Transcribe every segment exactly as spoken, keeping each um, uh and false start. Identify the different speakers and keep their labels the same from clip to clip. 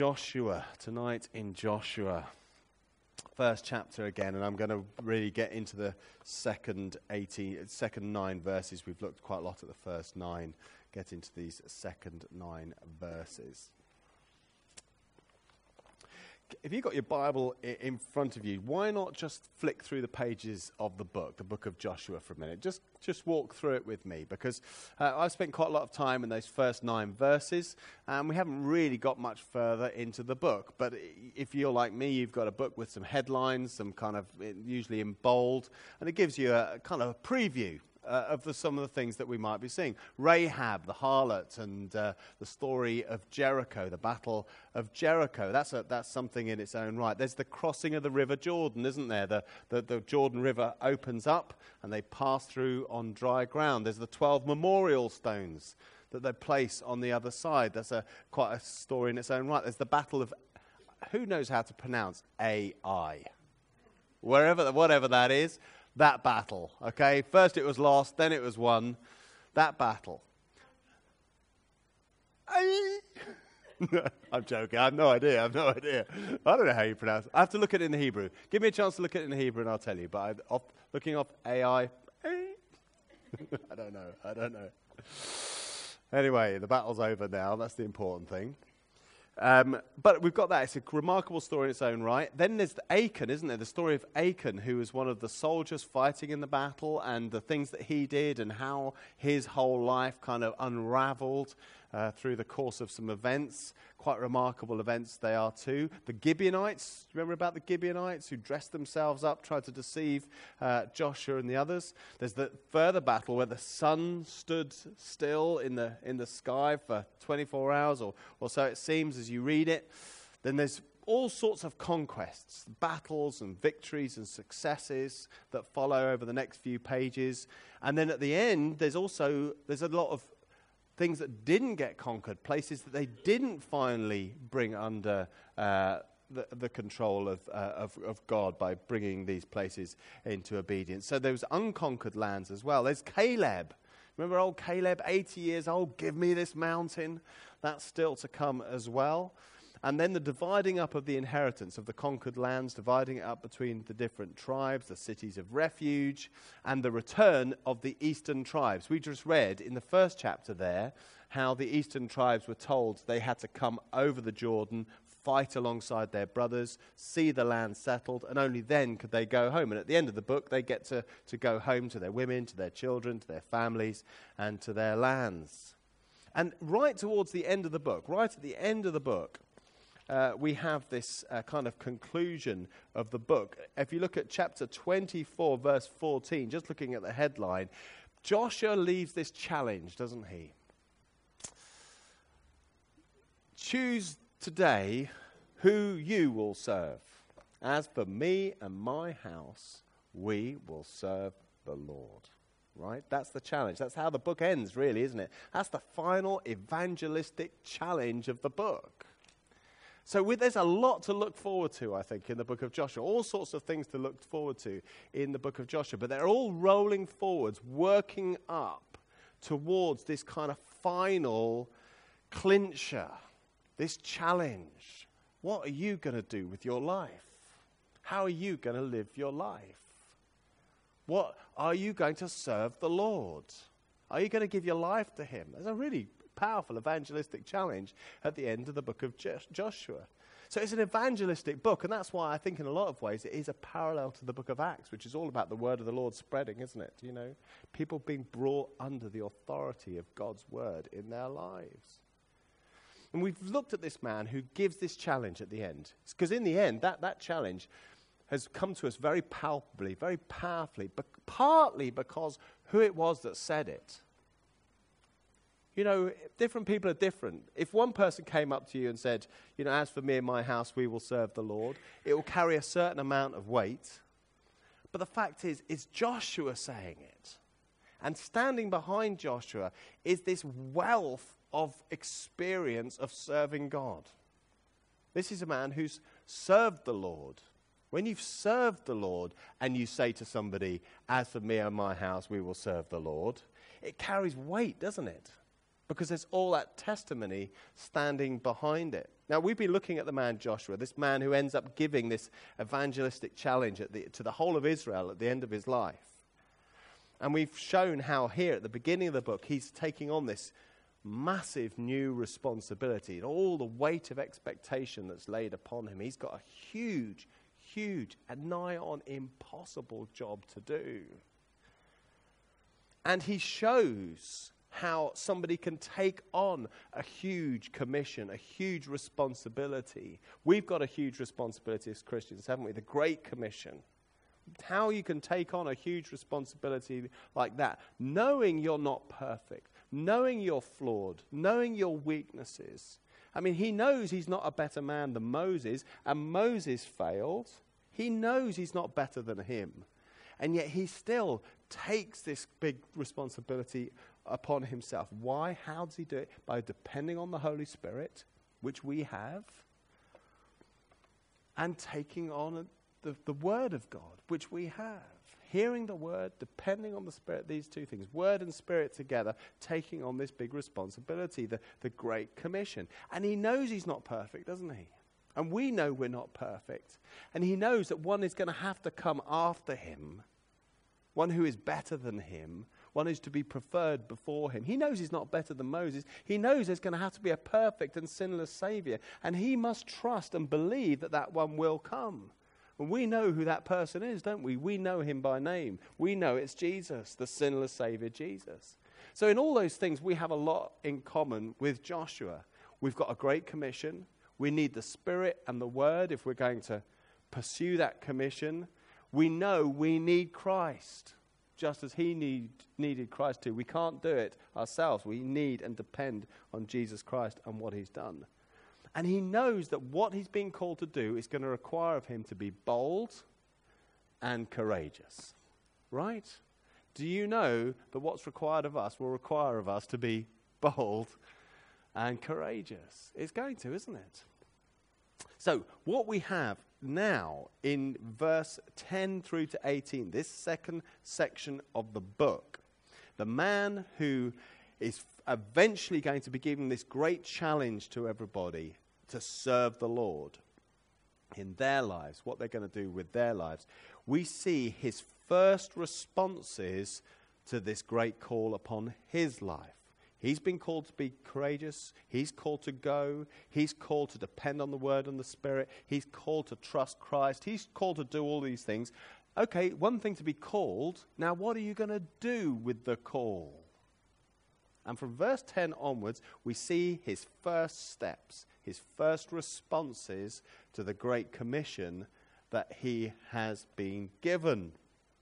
Speaker 1: Joshua, tonight in Joshua, first chapter again, and I'm going to really get into the second eighteen, second nine verses. We've looked quite a lot at the first nine. Get into these second nine verses. If you've got your Bible I- in front of you, why not just flick through the pages of the book, the book of Joshua, for a minute? Just just walk through it with me, because uh, I've spent quite a lot of time in those first nine verses, and we haven't really got much further into the book. But if you're like me, you've got a book with some headlines, some kind of, usually in bold, and it gives you a kind of a preview Uh, of the, some of the things that we might be seeing. Rahab, the harlot, and uh, the story of Jericho, the battle of Jericho. That's a, that's something in its own right. There's the crossing of the River Jordan, isn't there? The, the, the Jordan River opens up and they pass through on dry ground. There's the twelve memorial stones that they place on the other side. That's a quite a story in its own right. There's the battle of, who knows how to pronounce A I? Wherever, whatever that is. That battle, okay? First it was lost, then it was won. That battle. I'm joking. I have no idea. I have no idea. I don't know how you pronounce it. I have to look at it in the Hebrew. Give me a chance to look at it in the Hebrew and I'll tell you. But I, off, looking off A I, I don't know. I don't know. Anyway, the battle's over now. That's the important thing. Um, but we've got that. It's a remarkable story in its own right. Then there's the Achan, isn't there? The story of Achan, who was one of the soldiers fighting in the battle, and the things that he did and how his whole life kind of unraveled uh, through the course of some events. Quite remarkable events they are too. The Gibeonites, remember about the Gibeonites who dressed themselves up, tried to deceive uh, Joshua and the others. There's the further battle where the sun stood still in the in the sky for twenty-four hours, or, or so it seems as you read it. Then there's all sorts of conquests, battles and victories and successes that follow over the next few pages. And then at the end, there's also there's a lot of things that didn't get conquered, places that they didn't finally bring under uh, the, the control of, uh, of, of God by bringing these places into obedience. So there was unconquered lands as well. There's Caleb. Remember old Caleb, eighty years old, give me this mountain. That's still to come as well. And then the dividing up of the inheritance of the conquered lands, dividing it up between the different tribes, the cities of refuge, and the return of the eastern tribes. We just read in the first chapter there how the eastern tribes were told they had to come over the Jordan, fight alongside their brothers, see the land settled, and only then could they go home. And at the end of the book, they get to, to go home to their women, to their children, to their families, and to their lands. And right towards the end of the book, right at the end of the book, Uh, we have this uh, kind of conclusion of the book. If you look at chapter twenty-four, verse fourteen, just looking at the headline, Joshua leaves this challenge, doesn't he? Choose today who you will serve. As for me and my house, we will serve the Lord. Right? That's the challenge. That's how the book ends, really, isn't it? That's the final evangelistic challenge of the book. So with, there's a lot to look forward to, I think, in the book of Joshua. All sorts of things to look forward to in the book of Joshua. But they're all rolling forwards, working up towards this kind of final clincher, this challenge. What are you going to do with your life? How are you going to live your life? What are you going to serve the Lord? Are you going to give your life to him? There's a really powerful evangelistic challenge at the end of the book of Joshua. So it's an evangelistic book, and that's why I think in a lot of ways it is a parallel to the book of Acts, which is all about the word of the Lord spreading, isn't it? You know, people being brought under the authority of God's word in their lives. And we've looked at this man who gives this challenge at the end. Because in the end, that, that challenge has come to us very palpably, very powerfully, but partly because who it was that said it. You know, different people are different. If one person came up to you and said, you know, as for me and my house, we will serve the Lord, it will carry a certain amount of weight. But the fact is, it's Joshua saying it. And standing behind Joshua is this wealth of experience of serving God. This is a man who's served the Lord. When you've served the Lord and you say to somebody, as for me and my house, we will serve the Lord, it carries weight, doesn't it? because there's all that testimony standing behind it. Now, we've been looking at the man Joshua, this man who ends up giving this evangelistic challenge at the, to the whole of Israel at the end of his life. And we've shown how here at the beginning of the book, he's taking on this massive new responsibility and all the weight of expectation that's laid upon him. He's got a huge, huge, and nigh on impossible job to do. And he shows how somebody can take on a huge commission, a huge responsibility. We've got a huge responsibility as Christians, haven't we? The Great Commission. How you can take on a huge responsibility like that, knowing you're not perfect, knowing you're flawed, knowing your weaknesses. I mean, he knows he's not a better man than Moses, and Moses failed. He knows he's not better than him. And yet he still takes this big responsibility upon himself. Why? How does he do it? By depending on the Holy Spirit, which we have, and taking on the, the Word of God, which we have. Hearing the Word, depending on the Spirit, these two things, Word and Spirit together, taking on this big responsibility, the, the Great Commission. And he knows he's not perfect, doesn't he? And we know we're not perfect. And he knows that one is going to have to come after him, one who is better than him, one who's to be preferred before him. He knows he's not better than Moses. He knows there's going to have to be a perfect and sinless Savior. And he must trust and believe that that one will come. And we know who that person is, don't we? We know him by name. We know it's Jesus, the sinless Savior, Jesus. So in all those things, we have a lot in common with Joshua. We've got a great commission. We need the Spirit and the Word if we're going to pursue that commission. We know we need Christ, just as he need, needed Christ too. We can't do it ourselves. We need and depend on Jesus Christ and what he's done. And he knows that what he's being called to do is going to require of him to be bold and courageous. Right? Do you know that what's required of us will require of us to be bold and courageous? It's going to, isn't it? So what we have now in verse ten through to eighteen, this second section of the book, the man who is eventually going to be given this great challenge to everybody to serve the Lord in their lives, what they're going to do with their lives, we see his first responses to this great call upon his life. He's been called to be courageous. He's called to go. He's called to depend on the Word and the Spirit. He's called to trust Christ. He's called to do all these things. Okay, one thing to be called. Now, what are you going to do with the call? And from verse ten onwards, we see his first steps, his first responses to the Great Commission that he has been given.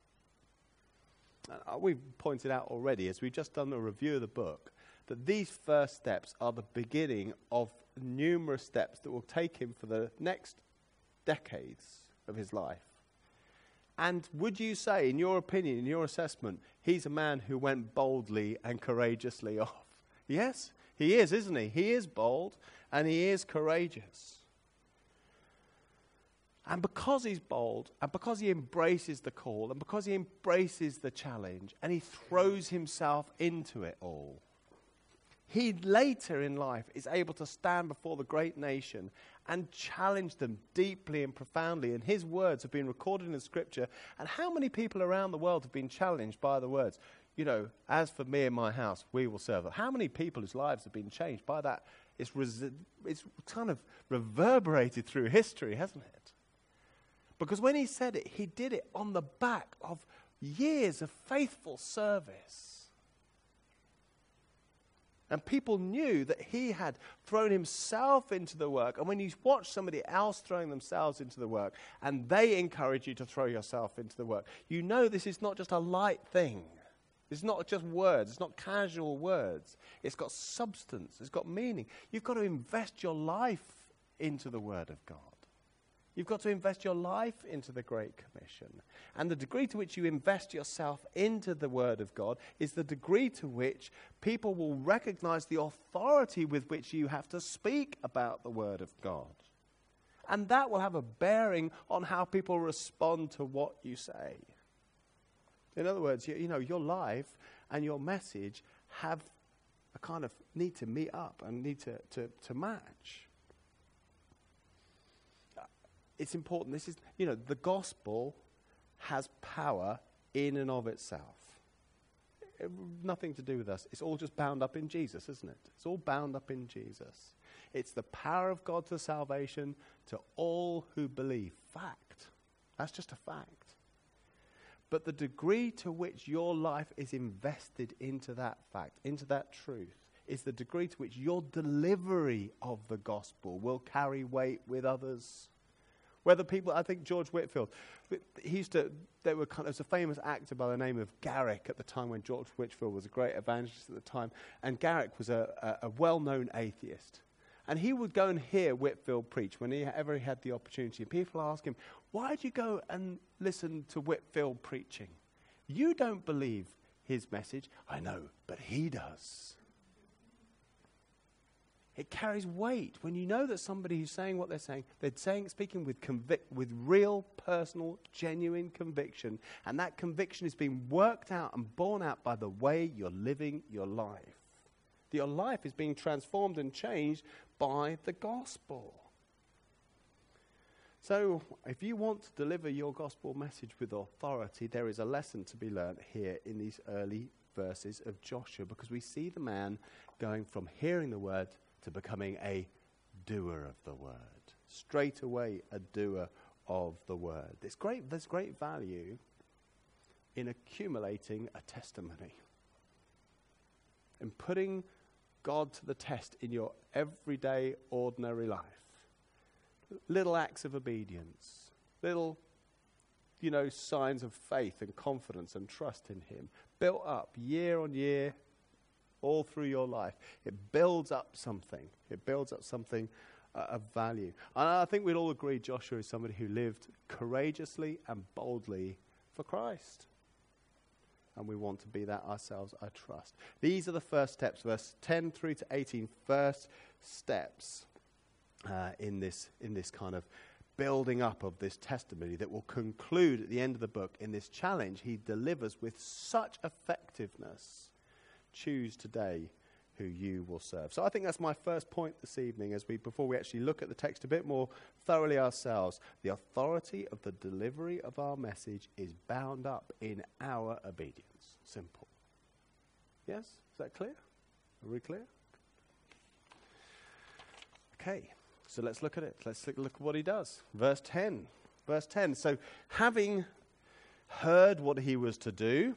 Speaker 1: Uh, we've pointed out already, as we've just done a review of the book, that these first steps are the beginning of numerous steps that will take him for the next decades of his life. And would you say, in your opinion, in your assessment, he's a man who went boldly and courageously off? Yes, he is, isn't he? He is bold and he is courageous. And because he's bold, and because he embraces the call, and because he embraces the challenge, and he throws himself into it all, he later in life is able to stand before the great nation and challenge them deeply and profoundly. And his words have been recorded in Scripture. And how many people around the world have been challenged by the words, you know, as for me and my house, we will serve them. How many people whose lives have been changed by that? It's, resi- it's kind of reverberated through history, hasn't it? Because when he said it, he did it on the back of years of faithful service. And people knew that he had thrown himself into the work. And when you watch somebody else throwing themselves into the work, and they encourage you to throw yourself into the work, you know this is not just a light thing. It's not just words. It's not casual words. It's got substance. It's got meaning. You've got to invest your life into the Word of God. You've got to invest your life into the Great Commission. And the degree to which you invest yourself into the Word of God is the degree to which people will recognize the authority with which you have to speak about the Word of God. And that will have a bearing on how people respond to what you say. In other words, you, you know, your life and your message have a kind of need to meet up and need to, to, to match. It's important. This is, you know, the gospel has power in and of itself. It, nothing to do with us. It's all just bound up in Jesus, isn't it? It's all bound up in Jesus. It's the power of God to salvation to all who believe. Fact. That's just a fact. But the degree to which your life is invested into that fact, into that truth, is the degree to which your delivery of the gospel will carry weight with others. Whether people, I think George Whitefield, he used to, there were kind of, there was a famous actor by the name of Garrick at the time when George Whitefield was a great evangelist at the time, and Garrick was a, a, a well-known atheist. And he would go and hear Whitefield preach whenever he had the opportunity. And people ask him, why did you go and listen to Whitefield preaching? You don't believe his message. I know, but he does. It carries weight when you know that somebody who's saying what they're saying, they're saying, speaking with convic- with real, personal, genuine conviction, and that conviction is being worked out and borne out by the way you're living your life. Your life is being transformed and changed by the gospel. So, if you want to deliver your gospel message with authority, there is a lesson to be learned here in these early verses of Joshua, because we see the man going from hearing the word to becoming a doer of the word. Straight away, a doer of the word. There's great, there's great value in accumulating a testimony, in putting God to the test in your everyday, ordinary life. Little acts of obedience, little, you know, signs of faith and confidence and trust in him, built up year on year, all through your life. It builds up something. It builds up something uh, of value. And I think we'd all agree Joshua is somebody who lived courageously and boldly for Christ. And we want to be that ourselves, I trust. These are the first steps, verse ten through to eighteen, first steps uh, in this in this kind of building up of this testimony that will conclude at the end of the book in this challenge he delivers with such effectiveness. Choose today who you will serve. So I think that's my first point this evening as we, before we actually look at the text a bit more thoroughly ourselves. The authority of the delivery of our message is bound up in our obedience. Simple. Yes? Is that clear? Are we clear? Okay, so let's look at it. Let's look, look at what he does. Verse ten. Verse ten. So having heard what he was to do,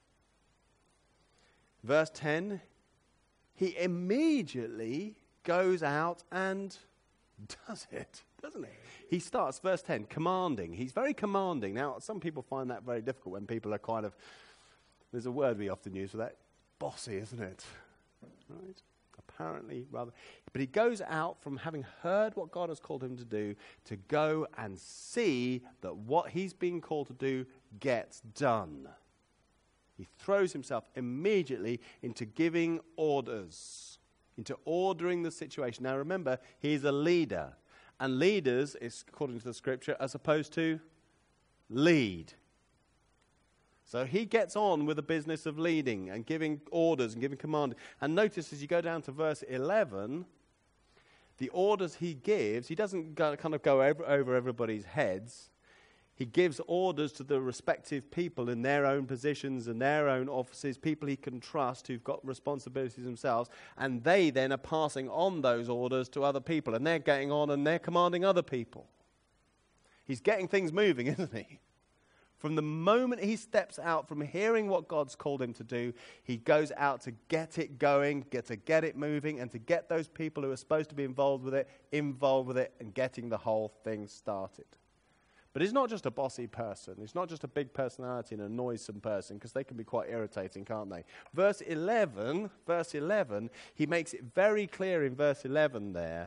Speaker 1: verse ten, he immediately goes out and does it, doesn't he? He starts, verse ten, commanding. He's very commanding. Now, some people find that very difficult when people are kind of, there's a word we often use for that, bossy, isn't it? Right? Apparently, rather. But he goes out from having heard what God has called him to do to go and see that what he's being called to do gets done. He throws himself immediately into giving orders, into ordering the situation. Now remember, he's a leader. And leaders, is, according to the scripture, are supposed to lead. So he gets on with the business of leading and giving orders and giving command. And notice as you go down to verse eleven, the orders he gives, he doesn't go, kind of go over, over everybody's heads. He gives orders to the respective people in their own positions and their own offices, people he can trust who've got responsibilities themselves, and they then are passing on those orders to other people, and they're getting on and they're commanding other people. He's getting things moving, isn't he? From the moment he steps out from hearing what God's called him to do, he goes out to get it going, get to get it moving, and to get those people who are supposed to be involved with it, involved with it, and getting the whole thing started. But he's not just a bossy person. He's not just a big personality and a noisome person, because they can be quite irritating, can't they? Verse eleven, verse eleven, he makes it very clear in verse eleven there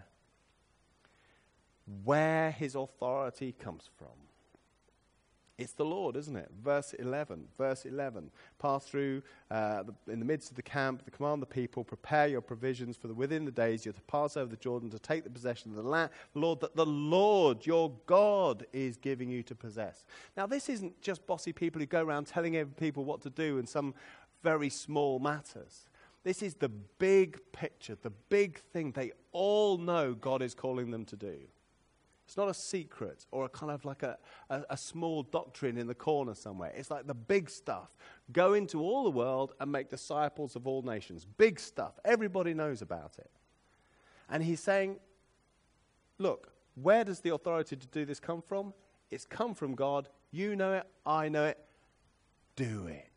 Speaker 1: where his authority comes from. It's the Lord, isn't it? Verse eleven. Verse eleven. Pass through uh, the, in the midst of the camp, the command the people, prepare your provisions for the within the days you're to pass over the Jordan to take the possession of the land, Lord, that the Lord your God is giving you to possess. Now, this isn't just bossy people who go around telling people what to do in some very small matters. This is the big picture, the big thing they all know God is calling them to do. It's not a secret or a kind of like a, a, a small doctrine in the corner somewhere. It's like the big stuff. Go into all the world and make disciples of all nations. Big stuff. Everybody knows about it. And he's saying, look, where does the authority to do this come from? It's come from God. You know it. I know it. Do it.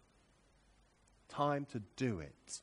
Speaker 1: Time to do it.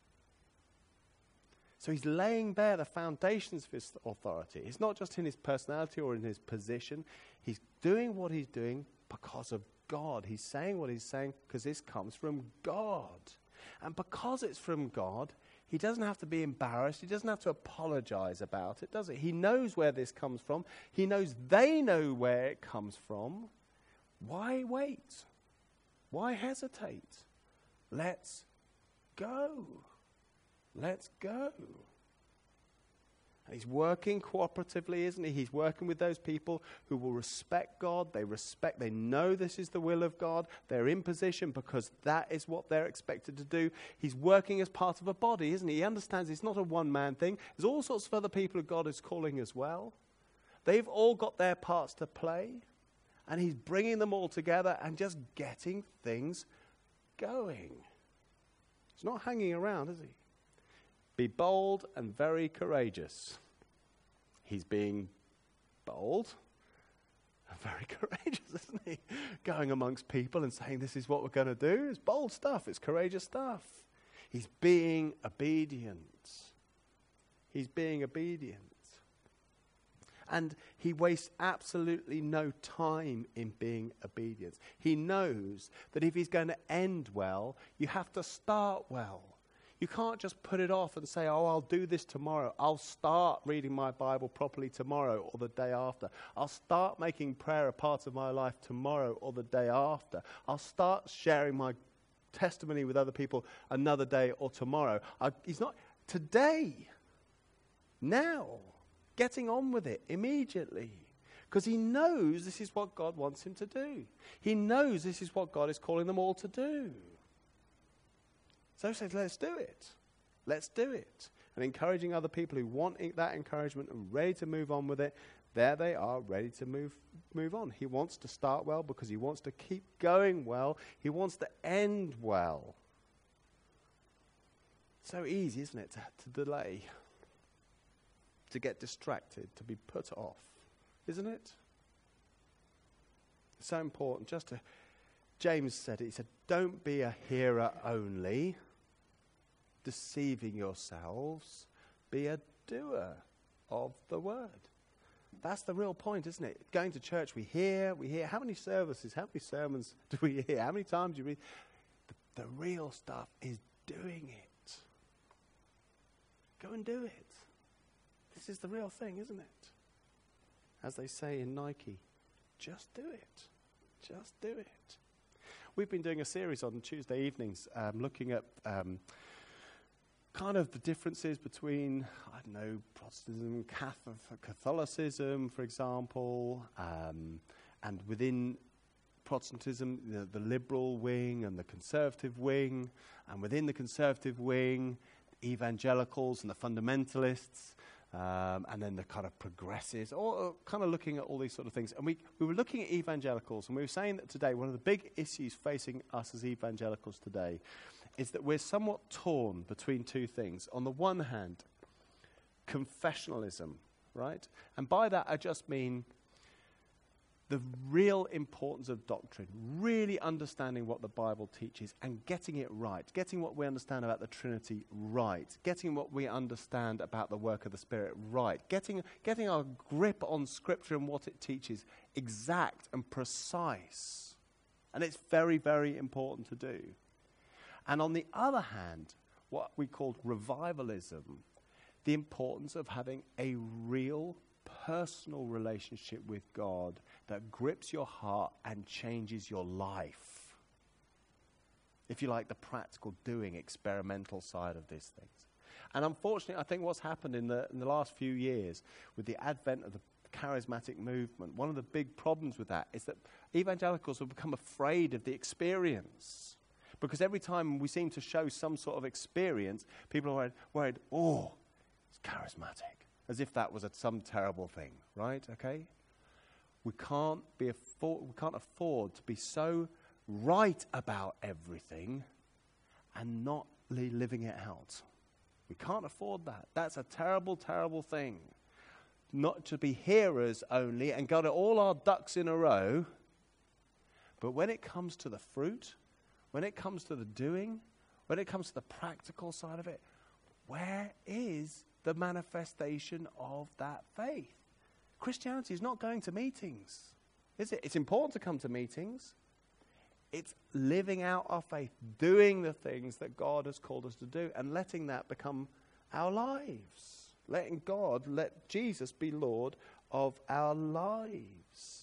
Speaker 1: So he's laying bare the foundations of his authority. It's not just in his personality or in his position. He's doing what he's doing because of God. He's saying what he's saying because this comes from God. And because it's from God, he doesn't have to be embarrassed. He doesn't have to apologize about it, does he? He knows where this comes from. He knows they know where it comes from. Why wait? Why hesitate? Let's go. Let's go. And he's working cooperatively, isn't he? He's working with those people who will respect God. They respect, they know this is the will of God. They're in position because that is what they're expected to do. He's working as part of a body, isn't he? He understands it's not a one-man thing. There's all sorts of other people who God is calling as well. They've all got their parts to play. And he's bringing them all together and just getting things going. He's not hanging around, is he? Be bold and very courageous. He's being bold and very courageous, isn't he? Going amongst people and saying, this is what we're going to do. It's bold stuff. It's courageous stuff. He's being obedient. He's being obedient. And he wastes absolutely no time in being obedient. He knows that if he's going to end well, you have to start well. You can't just put it off and say, oh, I'll do this tomorrow. I'll start reading my Bible properly tomorrow or the day after. I'll start making prayer a part of my life tomorrow or the day after. I'll start sharing my testimony with other people another day or tomorrow. I, he's not, today, now. Getting on with it immediately. Because he knows this is what God wants him to do. He knows this is what God is calling them all to do. So he says, let's do it. Let's do it. And encouraging other people who want that encouragement and ready to move on with it, there they are, ready to move move on. He wants to start well because he wants to keep going well. He wants to end well. So easy, isn't it, to, to delay. To get distracted, to be put off, isn't it? It's so important. Just to, James said it. He said, "Don't be a hearer only, deceiving yourselves. Be a doer of the word." That's the real point, isn't it? Going to church, we hear, we hear. How many services, how many sermons do we hear? How many times do you read? The, the real stuff is doing it. Go and do it. This is the real thing, isn't it? As they say in Nike, just do it. Just do it. We've been doing a series on Tuesday evenings um, looking at um, kind of the differences between, I don't know, Protestantism, Catholic, Catholicism, for example, um, and within Protestantism, the, the liberal wing and the conservative wing, and within the conservative wing, evangelicals and the fundamentalists. Um, and then the kind of progressives, or kind of looking at all these sort of things. And we, we were looking at evangelicals, and we were saying that today, one of the big issues facing us as evangelicals today is that we're somewhat torn between two things. On the one hand, confessionalism, right? And by that, I just mean the real importance of doctrine, really understanding what the Bible teaches and getting it right, getting what we understand about the Trinity right, getting what we understand about the work of the Spirit right, getting, getting our grip on Scripture and what it teaches exact and precise. And it's very, very important to do. And on the other hand, what we call revivalism, the importance of having a real personal relationship with God that grips your heart and changes your life. If you like, the practical doing, experimental side of these things. And unfortunately, I think what's happened in the, in the last few years with the advent of the charismatic movement, one of the big problems with that is that evangelicals have become afraid of the experience. Because every time we seem to show some sort of experience, people are worried, worried oh, it's charismatic, as if that was a, some terrible thing, right? Okay? We can't be afford, we can't afford to be so right about everything and not li- living it out. We can't afford that. That's a terrible, terrible thing. Not to be hearers only and got all our ducks in a row, but when it comes to the fruit, when it comes to the doing, when it comes to the practical side of it, where is the manifestation of that faith? Christianity is not going to meetings, is it? It's important to come to meetings. It's living out our faith, doing the things that God has called us to do, and letting that become our lives. Letting God, let Jesus be Lord of our lives.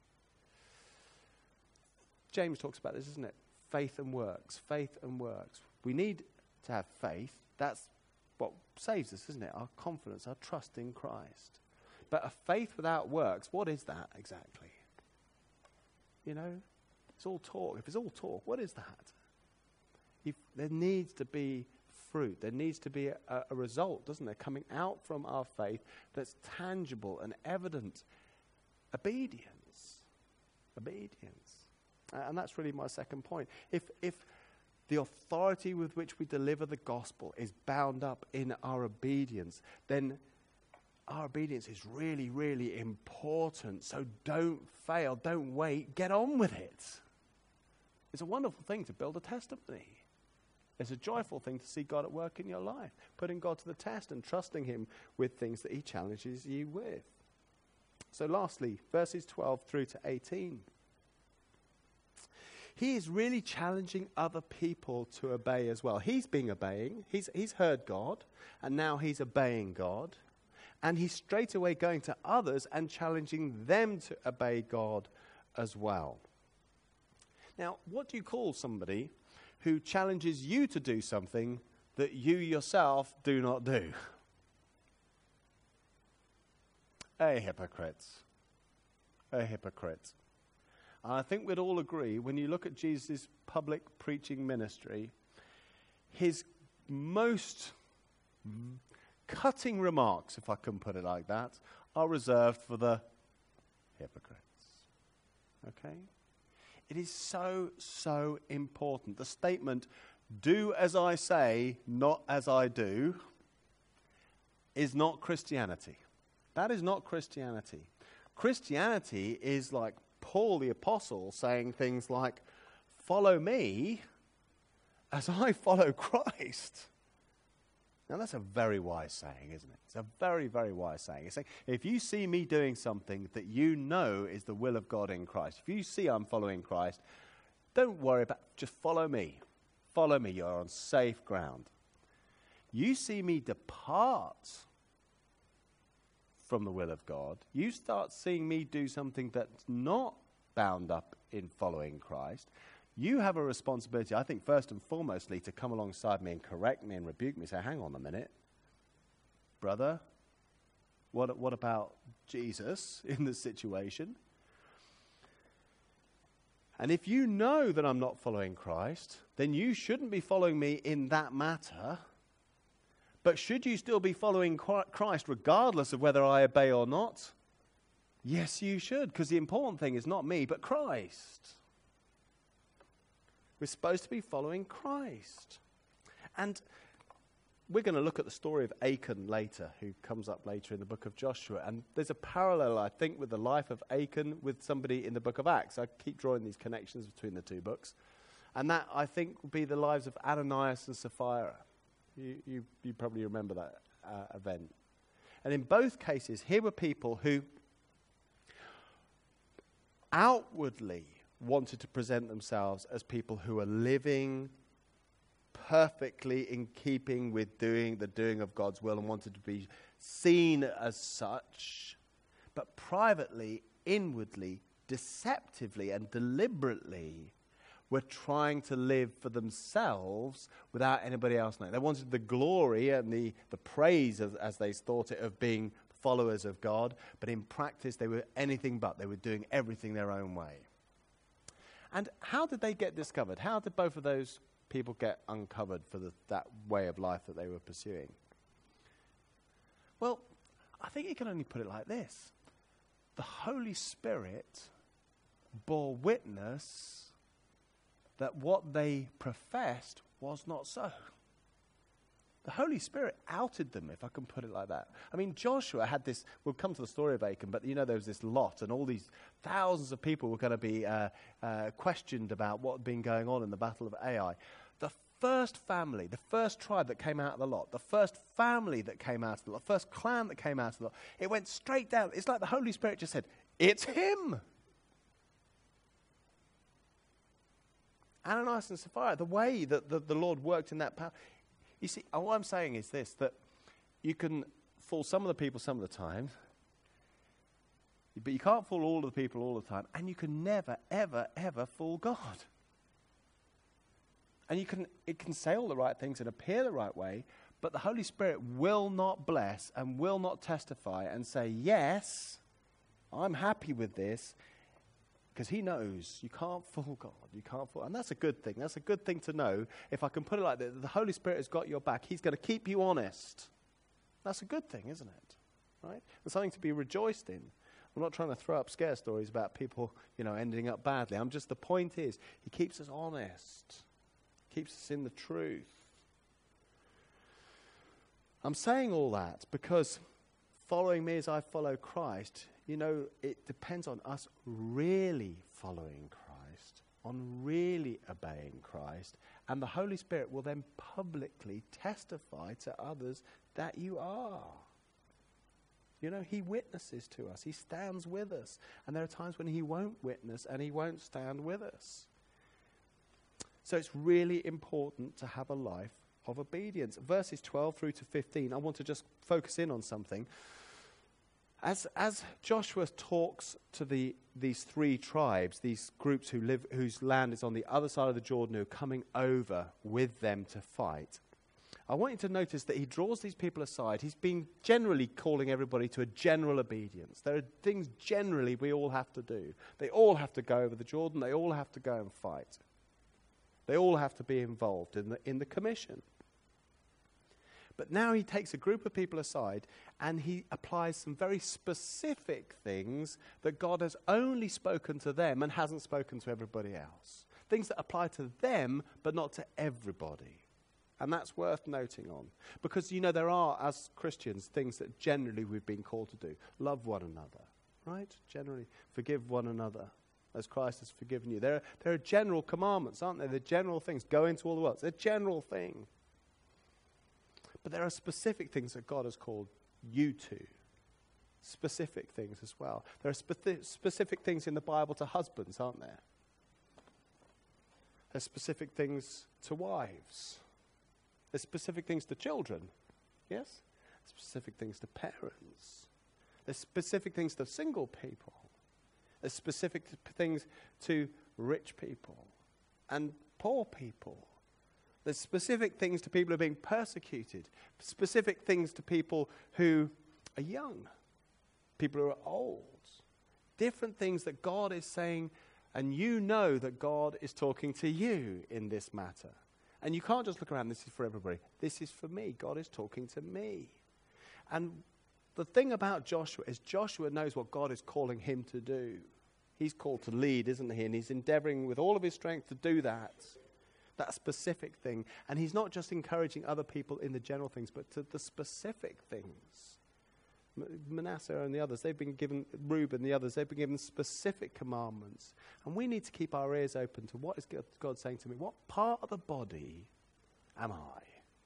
Speaker 1: James talks about this, isn't it? Faith and works. Faith and works. We need to have faith. That's what saves us, isn't it? Our confidence, our trust in Christ. But a faith without works, what is that exactly? You know, it's all talk. If it's all talk, what is that? If there needs to be fruit. There needs to be a, a result, doesn't there, coming out from our faith that's tangible and evident. Obedience. Obedience. Uh, and that's really my second point. If if the authority with which we deliver the gospel is bound up in our obedience, then our obedience is really, really important. So don't fail, don't wait, get on with it. It's a wonderful thing to build a testimony. It's a joyful thing to see God at work in your life, putting God to the test and trusting him with things that he challenges you with. So lastly, verses twelve through to eighteen. He is really challenging other people to obey as well. He's been obeying. He's, he's heard God, and now he's obeying God. And he's straight away going to others and challenging them to obey God as well. Now, what do you call somebody who challenges you to do something that you yourself do not do? A hypocrite. A hypocrite. And I think we'd all agree, when you look at Jesus' public preaching ministry, his most cutting remarks, if I can put it like that, are reserved for the hypocrites. Okay? It is so, so important. The statement, do as I say, not as I do, is not Christianity. That is not Christianity. Christianity is like Paul the Apostle saying things like, follow me as I follow Christ. Now that's a very wise saying, isn't it? It's a very, very wise saying. It's saying, if you see me doing something that you know is the will of God in Christ, if you see I'm following Christ, don't worry about it, just follow me. Follow me, you're on safe ground. You see me depart from the will of God, you start seeing me do something that's not bound up in following Christ, you have a responsibility, I think, first and foremostly, to come alongside me and correct me and rebuke me. Say, hang on a minute, brother, what, what about Jesus in this situation? And if you know that I'm not following Christ, then you shouldn't be following me in that matter. But should you still be following Christ regardless of whether I obey or not? Yes, you should, because the important thing is not me, but Christ. We're supposed to be following Christ. And we're going to look at the story of Achan later, who comes up later in the book of Joshua. And there's a parallel, I think, with the life of Achan with somebody in the book of Acts. I keep drawing these connections between the two books. And that, I think, will be the lives of Ananias and Sapphira. You, you, you probably remember that uh, event. And in both cases, here were people who outwardly wanted to present themselves as people who are living perfectly in keeping with doing the doing of God's will and wanted to be seen as such, but privately, inwardly, deceptively and deliberately were trying to live for themselves without anybody else knowing. They wanted the glory and the, the praise, as, as they thought it, of being followers of God, but in practice they were anything but. They were doing everything their own way. And how did they get discovered? How did both of those people get uncovered for the, that way of life that they were pursuing? Well, I think you can only put it like this. The Holy Spirit bore witness that what they professed was not so. The Holy Spirit outed them, if I can put it like that. I mean, Joshua had this, we'll come to the story of Achan, but you know there was this lot, and all these thousands of people were going to be uh, uh, questioned about what had been going on in the Battle of Ai. The first family, the first tribe that came out of the lot, the first family that came out of the lot, the first clan that came out of the lot, it went straight down. It's like the Holy Spirit just said, it's him. Ananias and Sapphira, the way that the, the Lord worked in that power. You see, what I'm saying is this, that you can fool some of the people some of the time, but you can't fool all of the people all the time, and you can never, ever, ever fool God. And you can, it can say all the right things and appear the right way, but the Holy Spirit will not bless and will not testify and say, yes, I'm happy with this, because he knows you can't fool God. You can't fool. And that's a good thing. That's a good thing to know. If I can put it like that, the Holy Spirit has got your back. He's going to keep you honest. That's a good thing, isn't it? Right? It's something to be rejoiced in. I'm not trying to throw up scare stories about people, you know, ending up badly. I'm just, the point is, he keeps us honest. Keeps us in the truth. I'm saying all that because following me as I follow Christ, you know, it depends on us really following Christ, on really obeying Christ, and the Holy Spirit will then publicly testify to others that you are. You know, he witnesses to us. He stands with us. And there are times when he won't witness and he won't stand with us. So it's really important to have a life of obedience. Verses twelve through to fifteen, I want to just focus in on something. As as Joshua talks to the these three tribes, these groups who live, whose land is on the other side of the Jordan, who are coming over with them to fight, I want you to notice that he draws these people aside. He's been generally calling everybody to a general obedience. There are things generally we all have to do. They all have to go over the Jordan. They all have to go and fight. They all have to be involved in the in the commission. But now he takes a group of people aside and he applies some very specific things that God has only spoken to them and hasn't spoken to everybody else. Things that apply to them but not to everybody. And that's worth noting on. Because, you know, there are, as Christians, things that generally we've been called to do. Love one another, right? Generally, forgive one another as Christ has forgiven you. There are, there are general commandments, aren't there? They're general things. Go into all the world. It's a general thing. But there are specific things that God has called you to. Specific things as well. There are spe- specific things in the Bible to husbands, aren't there? There's specific things to wives. There's specific things to children. Yes? Specific things to parents. There's specific things to single people. There's specific t- things to rich people and poor people. There's specific things to people who are being persecuted. Specific things to people who are young. People who are old. Different things that God is saying, and you know that God is talking to you in this matter. And you can't just look around, this is for everybody. This is for me. God is talking to me. And the thing about Joshua is Joshua knows what God is calling him to do. He's called to lead, isn't he? And he's endeavoring with all of his strength to do that. That specific thing. And he's not just encouraging other people in the general things, but to the specific things. Manasseh and the others, they've been given, Reuben and the others, they've been given specific commandments. And we need to keep our ears open to what is God saying to me? What part of the body am I?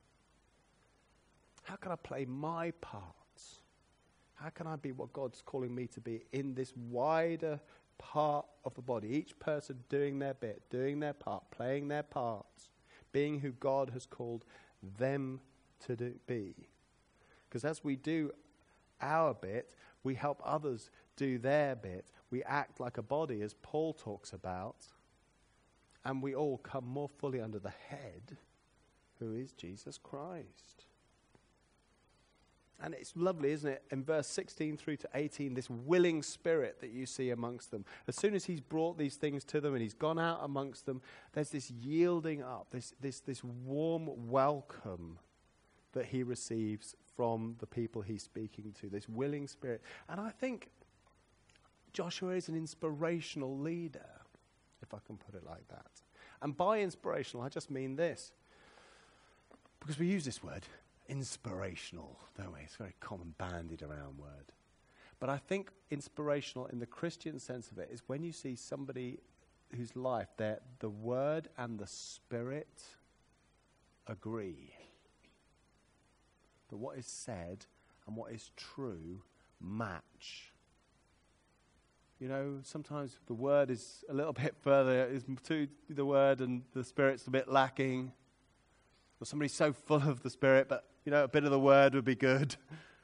Speaker 1: How can I play my part? How can I be what God's calling me to be in this wider part of the body? Each person doing their bit, doing their part, playing their parts, being who God has called them to do, be. Because as we do our bit, we help others do their bit. We act like a body, as Paul talks about, and we all come more fully under the head, who is Jesus Christ. And it's lovely, isn't it? In verse sixteen through to eighteen, this willing spirit that you see amongst them. As soon as he's brought these things to them and he's gone out amongst them, there's this yielding up, this, this, this warm welcome that he receives from the people he's speaking to, this willing spirit. And I think Joshua is an inspirational leader, if I can put it like that. And by inspirational, I just mean this. Because we use this word, inspirational, don't we? It's a very common bandied around word. But I think inspirational in the Christian sense of it is when you see somebody whose life, the word and the spirit agree. That what is said and what is true match. You know, sometimes the word is a little bit further, is to the word and the spirit's a bit lacking. Or somebody's so full of the spirit, but, you know, a bit of the word would be good.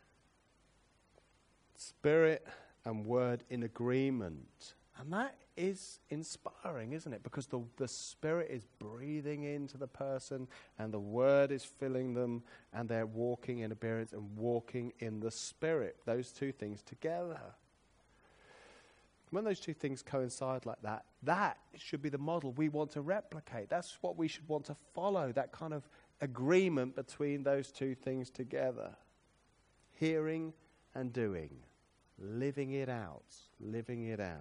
Speaker 1: Spirit and word in agreement. And that is inspiring, isn't it? Because the, the spirit is breathing into the person and the word is filling them and they're walking in obedience and walking in the spirit. Those two things together. When those two things coincide like that, that should be the model we want to replicate. That's what we should want to follow, that kind of agreement between those two things together. Hearing and doing. Living it out. Living it out.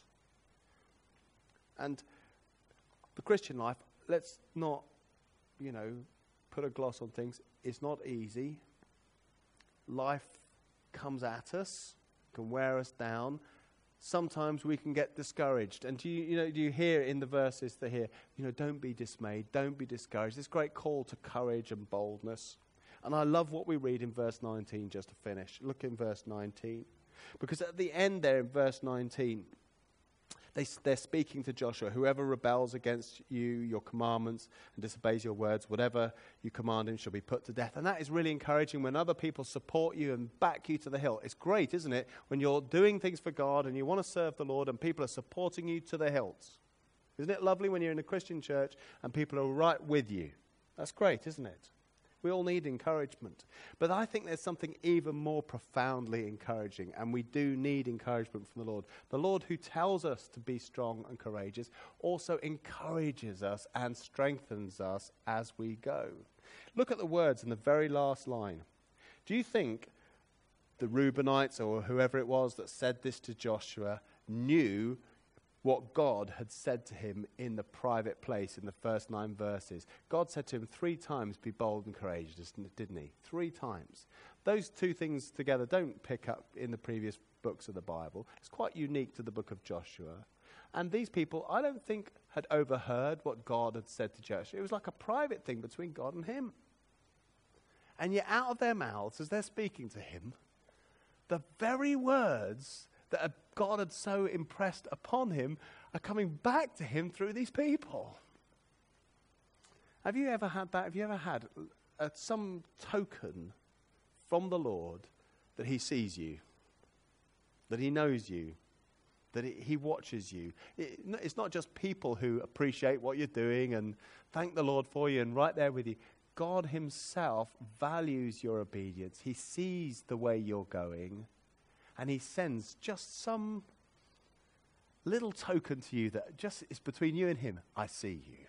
Speaker 1: And the Christian life, let's not, you know, put a gloss on things. It's not easy. Life comes at us, can wear us down. Sometimes we can get discouraged. And do you, you know, do you hear in the verses that here, you know, don't be dismayed, don't be discouraged. This great call to courage and boldness. And I love what we read in verse nineteen, just to finish. Look in verse nineteen. Because at the end there in verse nineteen, they, they're speaking to Joshua. Whoever rebels against you, your commandments, and disobeys your words, whatever you command him shall be put to death. And that is really encouraging when other people support you and back you to the hilt. It's great, isn't it? When you're doing things for God and you want to serve the Lord and people are supporting you to the hilt. Isn't it lovely when you're in a Christian church and people are right with you? That's great, isn't it? We all need encouragement. But I think there's something even more profoundly encouraging, and we do need encouragement from the Lord. The Lord who tells us to be strong and courageous also encourages us and strengthens us as we go. Look at the words in the very last line. Do you think the Reubenites or whoever it was that said this to Joshua knew what God had said to him in the private place in the first nine verses? God said to him three times, be bold and courageous, didn't he? Three times. Those two things together don't pick up in the previous books of the Bible. It's quite unique to the book of Joshua. And these people, I don't think, had overheard what God had said to Joshua. It was like a private thing between God and him. And yet out of their mouths, as they're speaking to him, the very words that God had so impressed upon him are coming back to him through these people. Have you ever had that? Have you ever had uh, some token from the Lord that he sees you, that he knows you, that it, he watches you? It, it's not just people who appreciate what you're doing and thank the Lord for you and right there with you. God himself values your obedience. He sees the way you're going. And he sends just some little token to you that just is between you and him. I see you.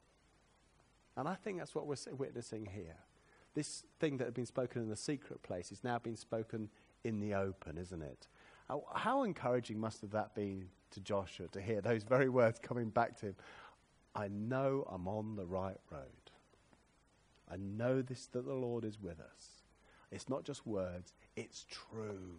Speaker 1: And I think that's what we're witnessing here. This thing that had been spoken in the secret place is now being spoken in the open, isn't it? How, how encouraging must have that been to Joshua to hear those very words coming back to him? I know I'm on the right road. I know this, that the Lord is with us. It's not just words, it's true.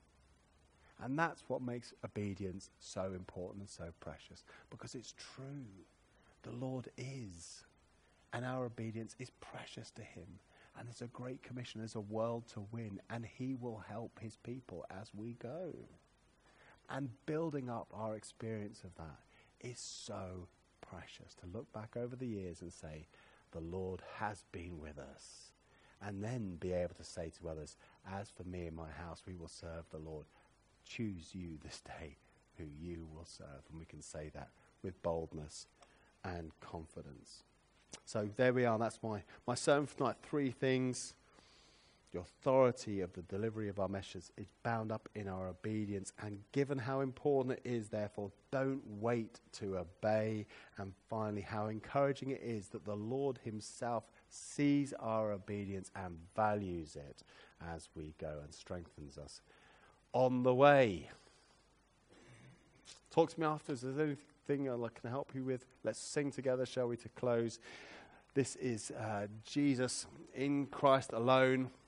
Speaker 1: And that's what makes obedience so important and so precious. Because it's true. The Lord is. And our obedience is precious to him. And there's a great commission. There's a world to win. And he will help his people as we go. And building up our experience of that is so precious. To look back over the years and say, the Lord has been with us. And then be able to say to others, as for me and my house, we will serve the Lord. Choose you this day who you will serve. And we can say that with boldness and confidence. So there we are. That's my, my sermon for tonight. Three things. The authority of the delivery of our messages is bound up in our obedience. And given how important it is, therefore, don't wait to obey. And finally, how encouraging it is that the Lord himself sees our obedience and values it as we go, and strengthens us on the way. Talk to me after. Is there anything I can help you with? Let's sing together, shall we, to close. This is uh, Jesus in Christ alone.